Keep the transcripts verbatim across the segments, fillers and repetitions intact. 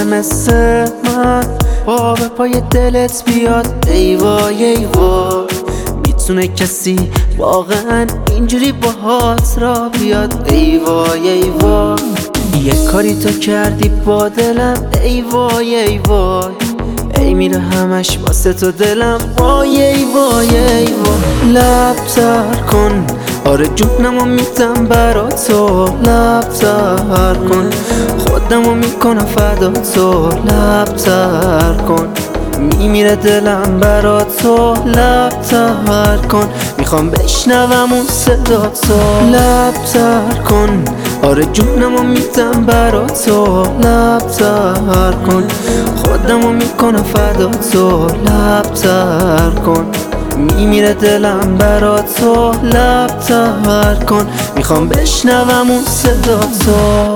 مثل من پا به پای دلت بیاد؟ ای وای ای وای، میتونه کسی واقعا اینجوری باهات را بیاد؟ ای وای ای وای، یه کاری تو کردی با دلم. ای وای ای وای، ای میره همش واسه تو دلم. وای ای وای ای وای، لب تر کن، آره جونمو میدم برا تو. لب تر کن، خودمو میکنم فدا تو. لب تر کن، میمیره دلم برا تو. لب تر کن، میخوام بشنوم اون صدا تو. لب تر کن، آره جونمو میدم برا تو. لب تر کن، خودمو میکنم فدا تو. لب تر کن، میمیره دلم برا تو. لب تر کن، میخوام بشنوم اون صدا تو.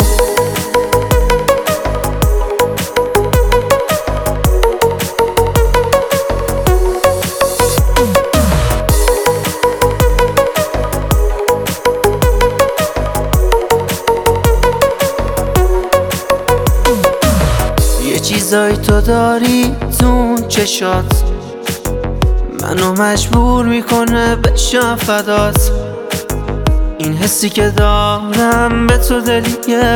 یه چیزایی تو داری تو چشات، منو مجبور میکنه بشم فدات. این حسی که دارم به تو دلیه،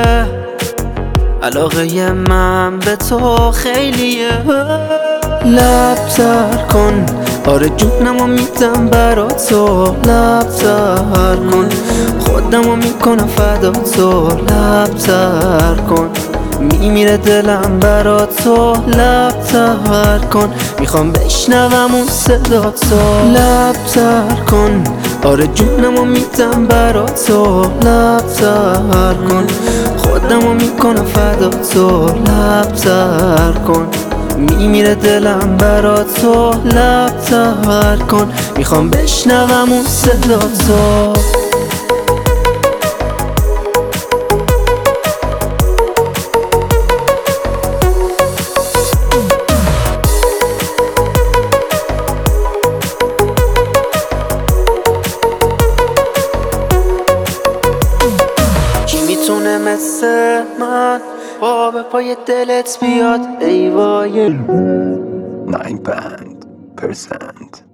علاقه من به تو خیلیه. لب تر کن، آره جونمو میدم برا تو. لب تر کن، خودمو میکنم فدا تو. لب تر کن، میمیره دلم برا تو. لب تر کن، میخوام بشنوم اون صدا تو. لب تر کن، آره جونمو میدم برا تو. لب تر کن، خودمو میکنم فدا تو. لب تر کن، میمیره دلم برا تو. لب تر کن، میخوام بشنوم اون صدا تو. میتونه مثل من پا به پای دلت بیاد؟ ای وای nine band percent